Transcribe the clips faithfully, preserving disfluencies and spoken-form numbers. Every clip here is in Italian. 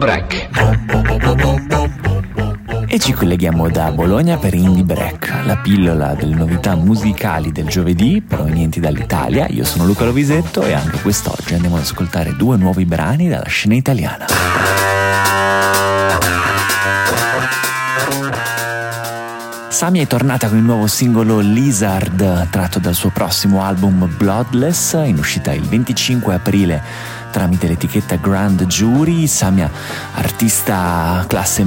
Break. E ci colleghiamo da Bologna per Indie Break, la pillola delle novità musicali del giovedì provenienti dall'Italia. Io sono Luca Lovisetto e anche quest'oggi andiamo ad ascoltare due nuovi brani dalla scena italiana. Samia è tornata con il nuovo singolo Lizard, tratto dal suo prossimo album Bloodless, in uscita il venticinque aprile tramite l'etichetta Grand Jury. Samia, artista classe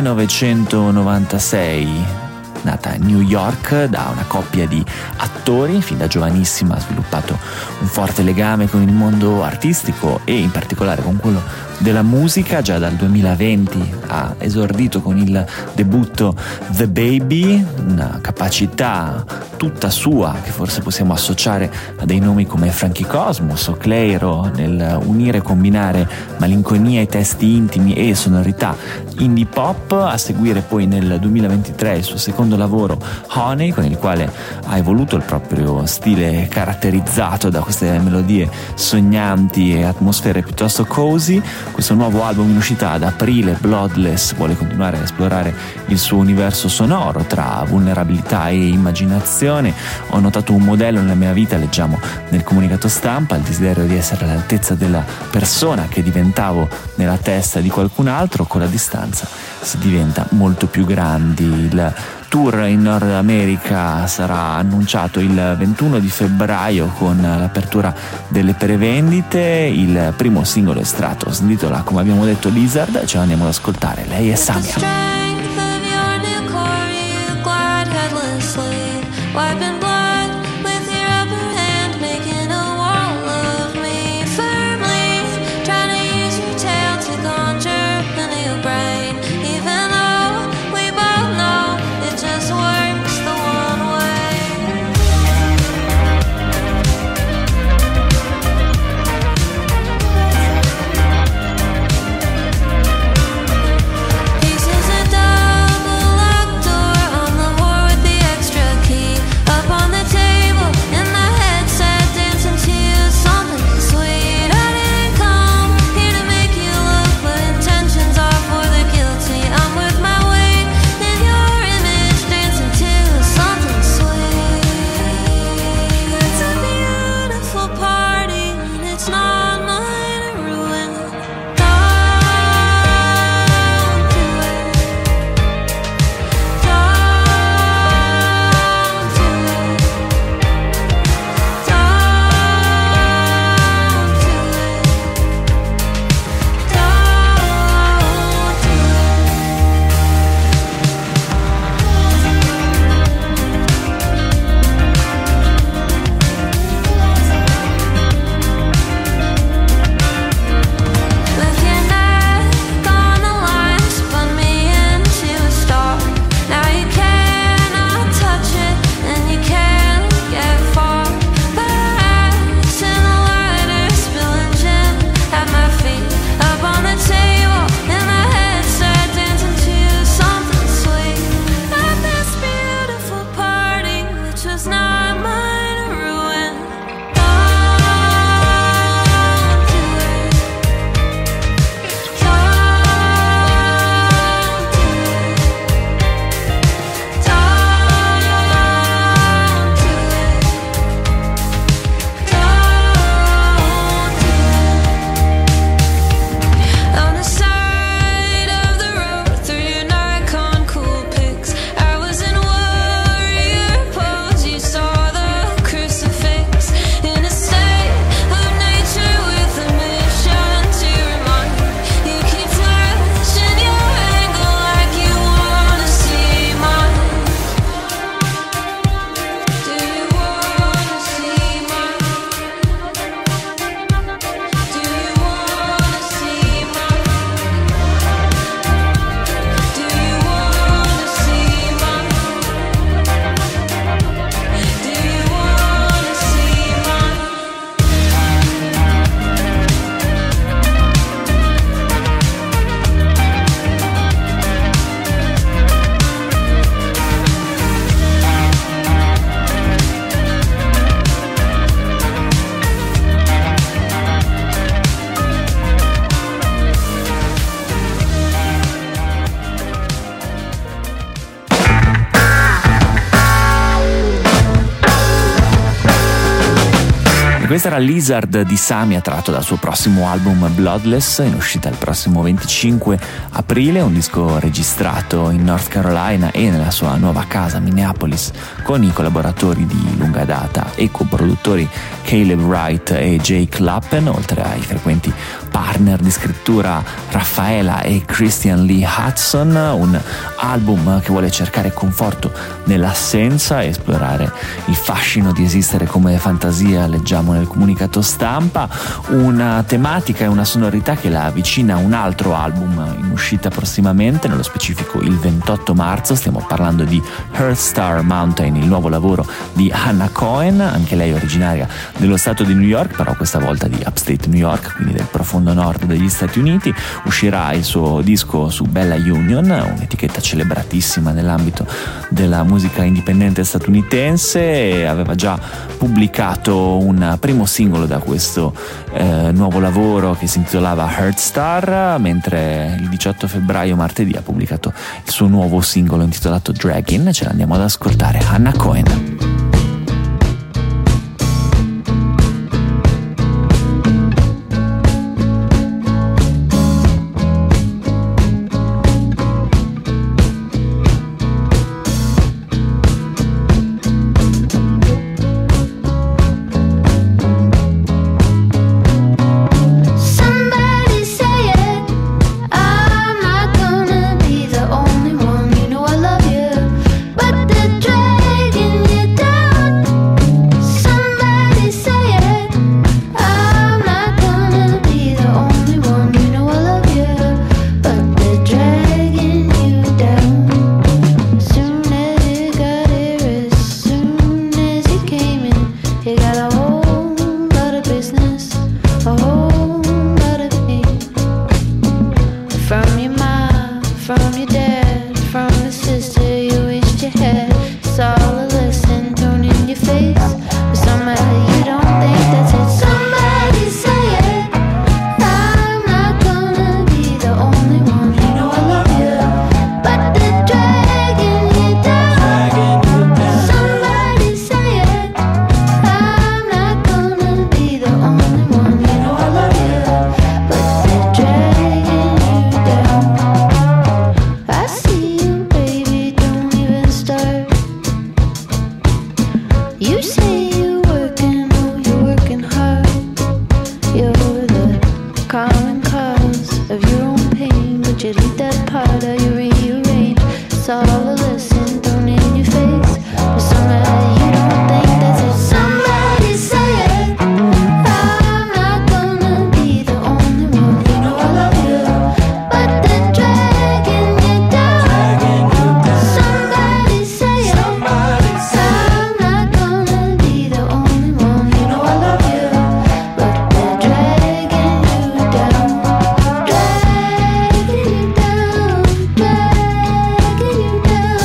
millenovecentonovantasei, nata a New York da una coppia di attori. Fin da giovanissima ha sviluppato un forte legame con il mondo artistico e in particolare con quello della musica. Già dal duemilaventi ha esordito con il debutto The Baby, una capacità tutta sua che forse possiamo associare a dei nomi come Frankie Cosmos o Clairo nel unire e combinare malinconia, i testi intimi e sonorità indie pop. A seguire poi nel duemilaventitré il suo secondo lavoro Honey, con il quale ha evoluto il proprio stile caratterizzato da queste melodie sognanti e atmosfere piuttosto cozy. Questo nuovo album in uscita ad aprile, Bloodless, vuole continuare a esplorare il suo universo sonoro tra vulnerabilità e immaginazione. Ho notato un modello nella mia vita, leggiamo nel comunicato stampa, il desiderio di essere all'altezza della persona che diventavo nella testa di qualcun altro. Con la distanza si diventa molto più grandi. Il tour in Nord America sarà annunciato il ventuno di febbraio con l'apertura delle prevendite. Il primo singolo estratto si intitola, come abbiamo detto, Lizard. Ce l'andiamo ad ascoltare. Lei è Samia. Pieces of questa era Lizard di Samia, tratto dal suo prossimo album Bloodless, in uscita il prossimo venticinque aprile, un disco registrato in North Carolina e nella sua nuova casa Minneapolis con i collaboratori di lunga data e coproduttori Caleb Wright e Jake Lappen, oltre ai frequenti partner di scrittura Raffaela e Christian Lee Hudson. Un album che vuole cercare conforto nell'assenza e esplorare il fascino di esistere come fantasia, leggiamo nel comunicato stampa, una tematica e una sonorità che la avvicina a un altro album in uscita prossimamente, nello specifico il ventotto marzo. Stiamo parlando di Hearthstar Mountain, il nuovo lavoro di Hannah Cohen, anche lei originaria dello stato di New York, però questa volta di Upstate New York, quindi del profondo nord degli Stati Uniti. Uscirà il suo disco su Bella Union, un'etichetta celebratissima nell'ambito della musica indipendente statunitense, e aveva già pubblicato un primo singolo da questo eh, nuovo lavoro che si intitolava Hearthstar, mentre il diciotto febbraio, martedì, ha pubblicato il suo nuovo singolo intitolato Dragon. Ce l'andiamo ad ascoltare, Hannah Cohen. Down.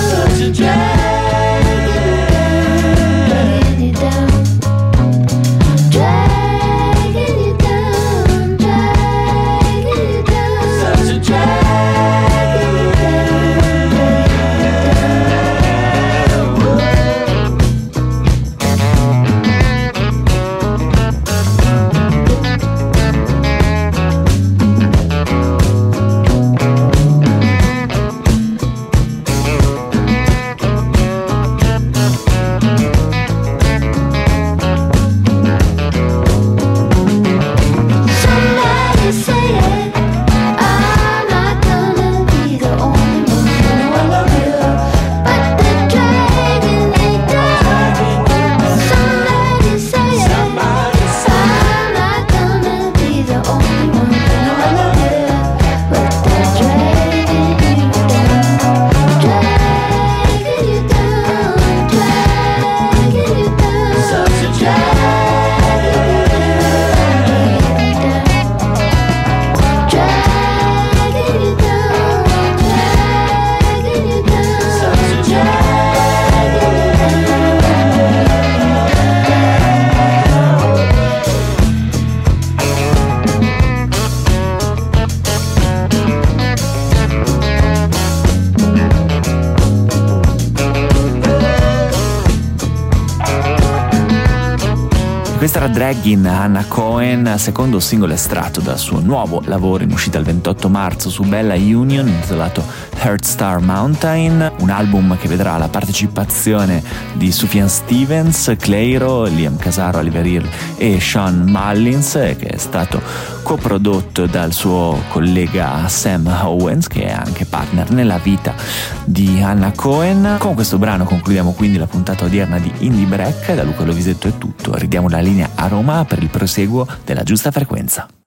Questa era Draggin, Anna Cohen, secondo singolo estratto dal suo nuovo lavoro in uscita il ventotto marzo su Bella Union, intitolato Heart Star Mountain, un album che vedrà la partecipazione di Sufjan Stevens, Clairo, Liam Casaro, Oliver Hill e Sean Mullins, che è stato coprodotto dal suo collega Sam Owens, che è anche partner nella vita di Anna Cohen. Con questo brano concludiamo quindi la puntata odierna di Indie Break. Da Luca Lovisetto è tutto, ridiamo la linea a Roma per il proseguo della giusta frequenza.